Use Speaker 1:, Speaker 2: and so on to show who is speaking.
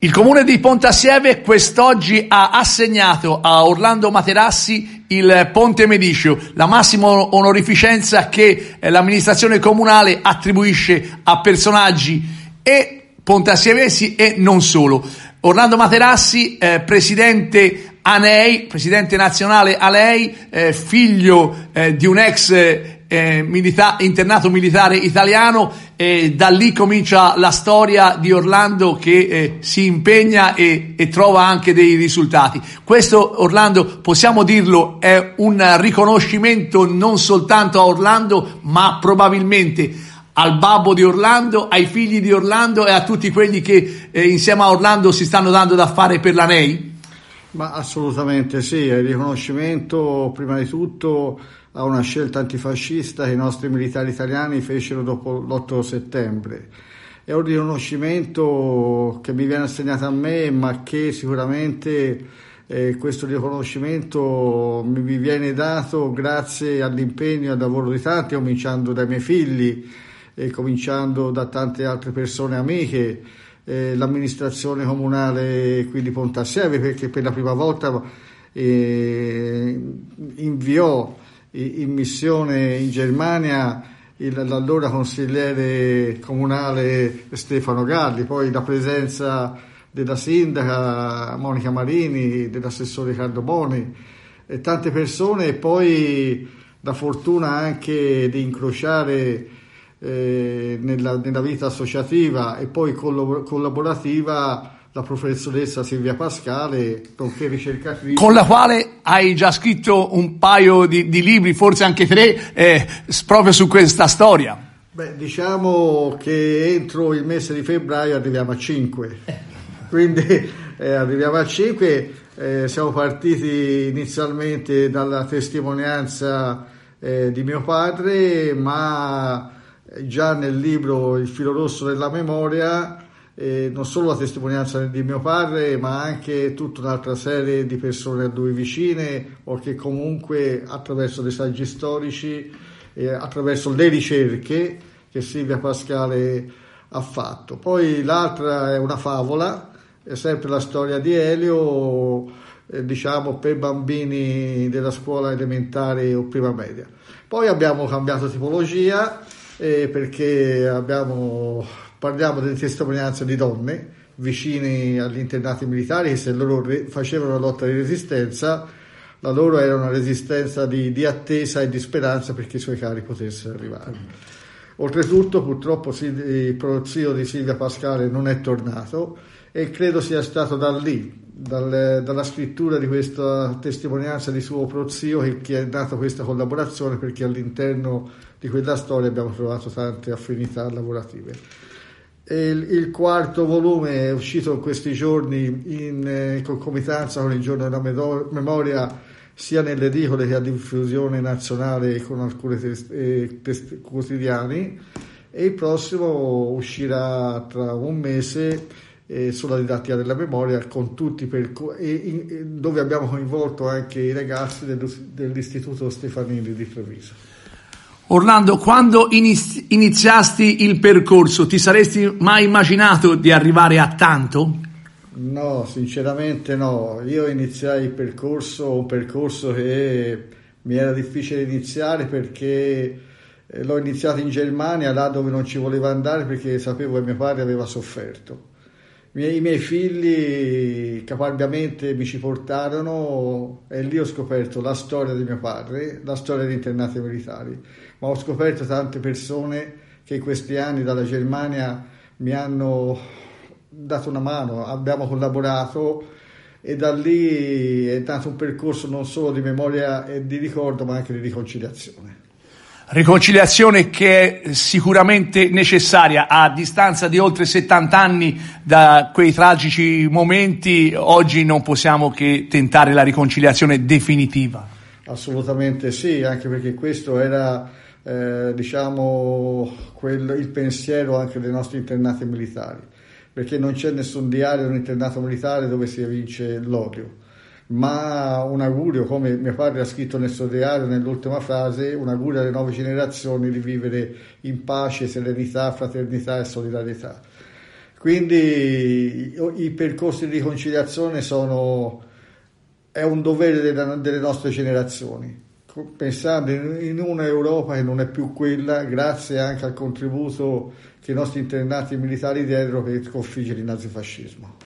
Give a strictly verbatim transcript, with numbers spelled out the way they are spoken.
Speaker 1: Il comune di Pontassieve quest'oggi ha assegnato a Orlando Materassi il Ponte Mediceo, la massima onorificenza che l'amministrazione comunale attribuisce a personaggi e pontassievesi e non solo. Orlando Materassi, eh, presidente A N E I, presidente nazionale A N E I, eh, figlio eh, di un ex eh, milita- internato militare italiano, e da lì comincia la storia di Orlando che eh, si impegna e, e trova anche dei risultati. Questo, Orlando, possiamo dirlo, è un riconoscimento non soltanto a Orlando, ma probabilmente al babbo di Orlando, ai figli di Orlando e a tutti quelli che eh, insieme a Orlando si stanno dando da fare per l'A N E I?
Speaker 2: Ma assolutamente sì, è il riconoscimento prima di tutto a una scelta antifascista che i nostri militari italiani fecero dopo l'otto settembre. È un riconoscimento che mi viene assegnato a me, ma che sicuramente eh, questo riconoscimento mi, mi viene dato grazie all'impegno e al lavoro di tanti, cominciando dai miei figli e cominciando da tante altre persone amiche, eh, l'amministrazione comunale qui di Pontassieve, perché per la prima volta eh, inviò in missione in Germania il, l'allora consigliere comunale Stefano Galli, poi la presenza della sindaca Monica Marini, dell'assessore Riccardo Boni e tante persone, e poi la fortuna anche di incrociare eh, nella, nella vita associativa e poi collab- collaborativa la professoressa Silvia Pascale, nonché ricercatrice,
Speaker 1: con la quale hai già scritto un paio di, di libri, forse anche tre, eh, proprio su questa storia.
Speaker 2: Beh, diciamo che entro il mese di febbraio arriviamo a cinque, quindi eh, arriviamo a cinque. Eh, siamo partiti inizialmente dalla testimonianza eh, di mio padre, ma già nel libro Il filo rosso della memoria, Eh, non solo la testimonianza di mio padre, ma anche tutta un'altra serie di persone a lui vicine, o che comunque attraverso dei saggi storici, eh, attraverso le ricerche che Silvia Pascale ha fatto. Poi l'altra è una favola, è sempre la storia di Elio, eh, diciamo per bambini della scuola elementare o prima media. Poi abbiamo cambiato tipologia eh, perché abbiamo parliamo delle testimonianze di donne vicine agli internati militari, che se loro re- facevano una lotta di resistenza, la loro era una resistenza di, di attesa e di speranza perché i suoi cari potessero arrivare. Oltretutto, purtroppo, il prozio di Silvia Pascale non è tornato, e credo sia stato da lì, dal, dalla scrittura di questa testimonianza di suo prozio, che, che è nata questa collaborazione, perché all'interno di quella storia abbiamo trovato tante affinità lavorative. Il, il quarto volume è uscito in questi giorni in eh, concomitanza con il giorno della medo- memoria, sia nelle edicole che a diffusione nazionale con alcuni test- eh, test- quotidiani, e il prossimo uscirà tra un mese eh, sulla didattica della memoria, con tutti i percorsi, e, e, dove abbiamo coinvolto anche i ragazzi del, dell'Istituto Stefanini di Treviso.
Speaker 1: Orlando, quando inizi- iniziasti il percorso, ti saresti mai immaginato di arrivare a tanto?
Speaker 2: No, sinceramente no. Io iniziai il percorso, un percorso che mi era difficile iniziare, perché l'ho iniziato in Germania, là dove non ci voleva andare, perché sapevo che mio padre aveva sofferto. I miei, i miei figli caparbiamente mi ci portarono, e lì ho scoperto la storia di mio padre, la storia degli internati militari, ma ho scoperto tante persone che in questi anni dalla Germania mi hanno dato una mano, abbiamo collaborato, e da lì è nato un percorso non solo di memoria e di ricordo, ma anche di riconciliazione.
Speaker 1: Riconciliazione che è sicuramente necessaria a distanza di oltre settanta anni da quei tragici momenti. Oggi non possiamo che tentare la riconciliazione definitiva.
Speaker 2: Assolutamente sì, anche perché questo era eh, diciamo quel, il pensiero anche dei nostri internati militari, perché non c'è nessun diario di un internato militare dove si evince l'odio, ma un augurio, come mio padre ha scritto nel suo diario nell'ultima frase, un augurio alle nuove generazioni di vivere in pace, serenità, fraternità e solidarietà. Quindi i, i percorsi di riconciliazione sono, è un dovere delle, delle nostre generazioni, pensando in, in una Europa che non è più quella, grazie anche al contributo che i nostri internati militari diedero per sconfiggere il nazifascismo.